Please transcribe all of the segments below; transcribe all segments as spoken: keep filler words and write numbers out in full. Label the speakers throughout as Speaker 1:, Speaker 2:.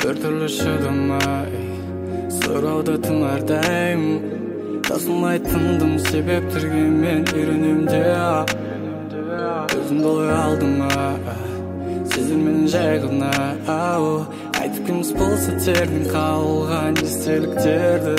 Speaker 1: бір түрлі шыдамай сұрауда тыңардаймын. Тасылмай тындым себептерге мен үйренем де өзімді ой алдыма сезіммен жай ғана айтып кіміз болса тердің қалған естеліктерді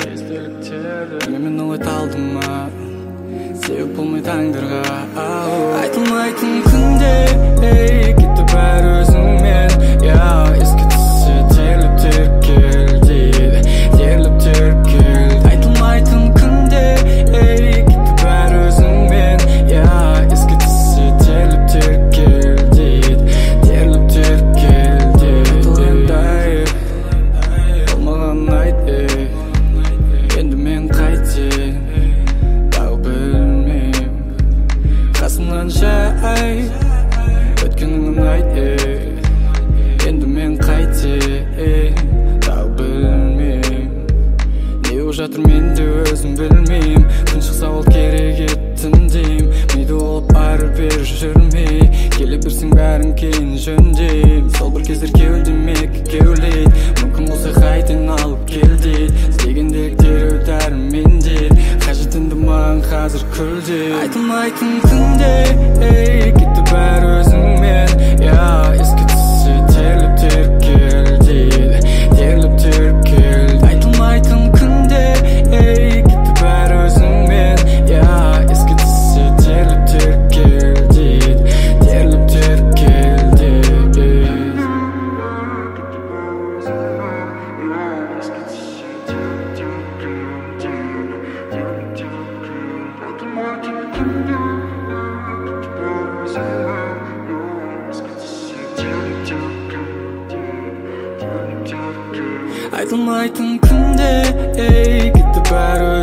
Speaker 1: мен ой талдыма себеп болмай таңдарға айтылмайтын күнде кетті бәрі өзіңмен еске түссе терліп теркел дейді терліп теркел айтылмайтын күнде кетті бәрі өзіңмен еске түссе терліп теркел дейді терліп теркел дейді болмаған айт енді мен қайтейін тағы білмеймін қасымнан жай өткеніңнен айт енді мен қайтейін тағы білмеймін не болып жатыр менде өзім білмеймін күн шықса ол керек еттін деймін миды болып ары-бері жүрмей келе берсең бәрін кейін жөндеймін сол бір кездер кеудемек кеулейді мүмкін болса қайтейін алып кел дейді іздегендегі дереу дәрімен дейді қажет енді маған қазір күлде айтылмайтын күнде кетті бәрі өзіңмен еске түссе терліп теркел дейді терліп теркел айтылмайтын күнде кетті бәрі өзіңмен еске түссе терліп теркел дейді терліп теркел дейді айтылмайтын күнде кетті бәрі